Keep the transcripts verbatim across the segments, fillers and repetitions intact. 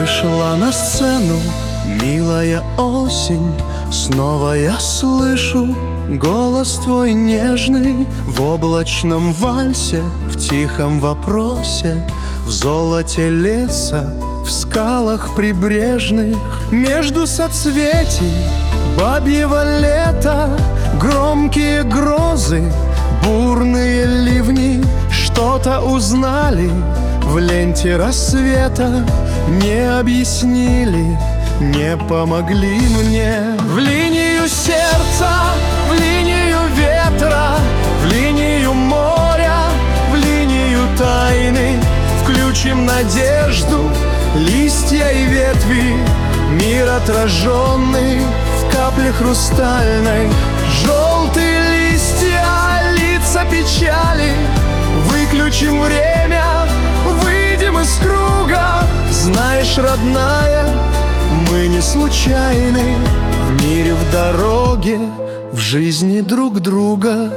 Вышла на сцену милая осень, снова я слышу голос твой нежный в облачном вальсе, в тихом вопросе, в золоте леса, в скалах прибрежных, между соцветий бабьего лета. Громкие грозы, бурные ливни что-то узнали в ленте рассвета, не объяснили, не помогли мне. В линию сердца, в линию ветра, в линию моря, в линию тайны включим надежду, листья и ветви, мир отраженный в капле хрустальной. Желтые листья, лица печали, выключим время, выйдем из круга. Знаешь, родная, мы не случайны в мире, в дороге, в жизни друг друга.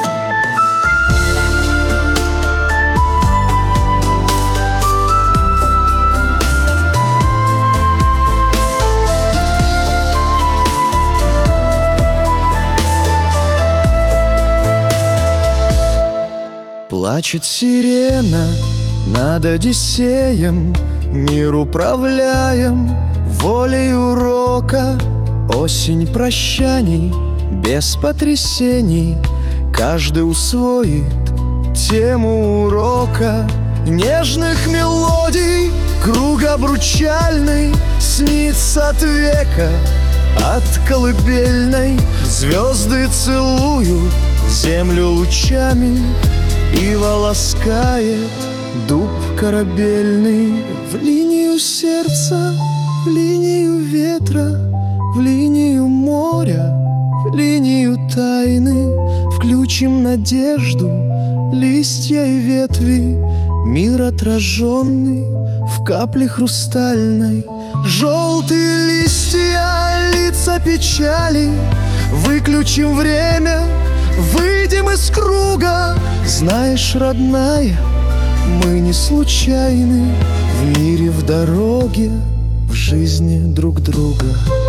Плачет сирена над Одиссеем, мир управляем волей урока. Осень прощаний без потрясений, каждый усвоит тему урока. Нежных мелодий круг обручальный снится от века, от колыбельной. Звезды целуют землю лучами, ива ласкает дуб корабельный. В линию сердца, в линию ветра, в линию моря, в линию тайны включим надежду, листья и ветви, мир отраженный в капле хрустальной. Желтые листья, лица печали, выключим время, выйдем из круга. Знаешь, родная, мы не случайны в мире, в дороге, в жизни друг друга.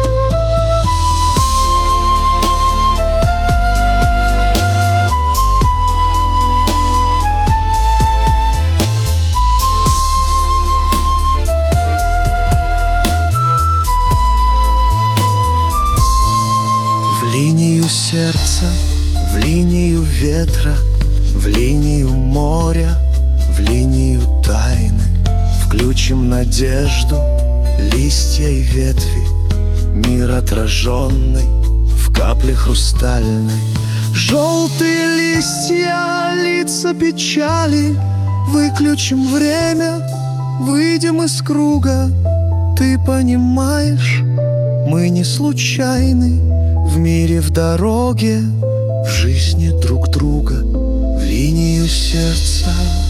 В линию сердца, в линию ветра, в линию моря, в линию тайны включим надежду, листья и ветви, мир отраженный в капле хрустальной. Желтые листья, лица печали, выключим время, выйдем из круга. Ты понимаешь, мы не случайны в мире, в дороге, в жизни друг друга. В линию сердца,